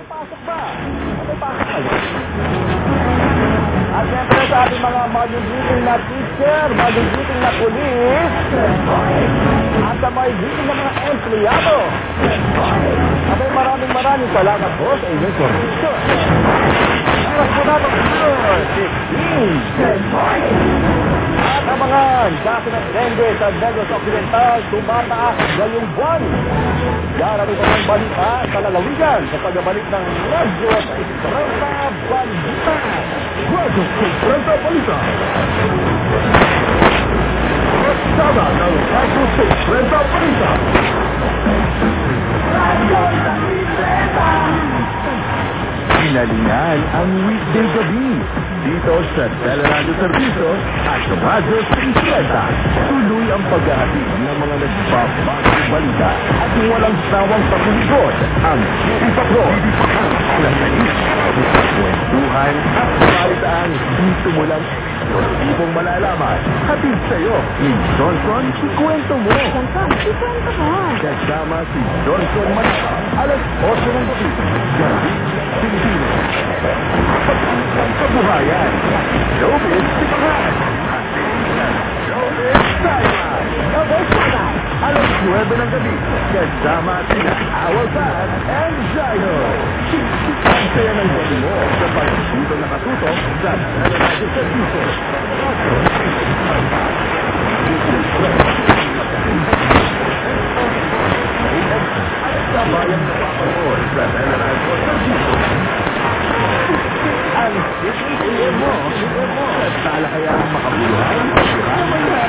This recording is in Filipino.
pasok ba? May pasok kayo? At siyempre sa ating mga magigiting na teacher, magigiting na pulis, at sa magigiting na mga empleyado. Abay, maraming salamat po sa inyong servisyo. Oras po natin ito, 16. At abangan sa ating dengue sa Negros Occidental, tumataas ngayong buwan. Yarami pa ng balita sa lalawigan sa pagbabalik ng Radyo Espresa Balita. Radyo Espresa Balita. Pagsada ng Radyo Espresa Balita. Radyo Espresa. Pinalingan ang weekday gabi dito sa Teleradio Servicio at Radyo Espresa. Tuloy ang pag-ahatid ng mga nagbabagong balita at walang sawang pagulugod ang Ipapod. Kwentuhan at balitaan dito mo lang ibang malalaman. Hatid sa'yo ni Johnson, ikwento mo. Johnson, ikwento mo. Kasama si Johnson Manaka, alas 8 ng gabi. Gabi Pilipino. Pag-isang kabuhayan. Showbiz Sipahan. Showbiz Taiwan. Showbiz Taiwan. Alas 9 ng gabi. Kasama sina Awalpan and Jaino. Ang saya ng gabi mo sa pag-isito nakatutok sa Teleradio Servicio. At sa bayang napapanood sa Teleradio Servicio. Ang sisip mo sa talakayang makabuluhan,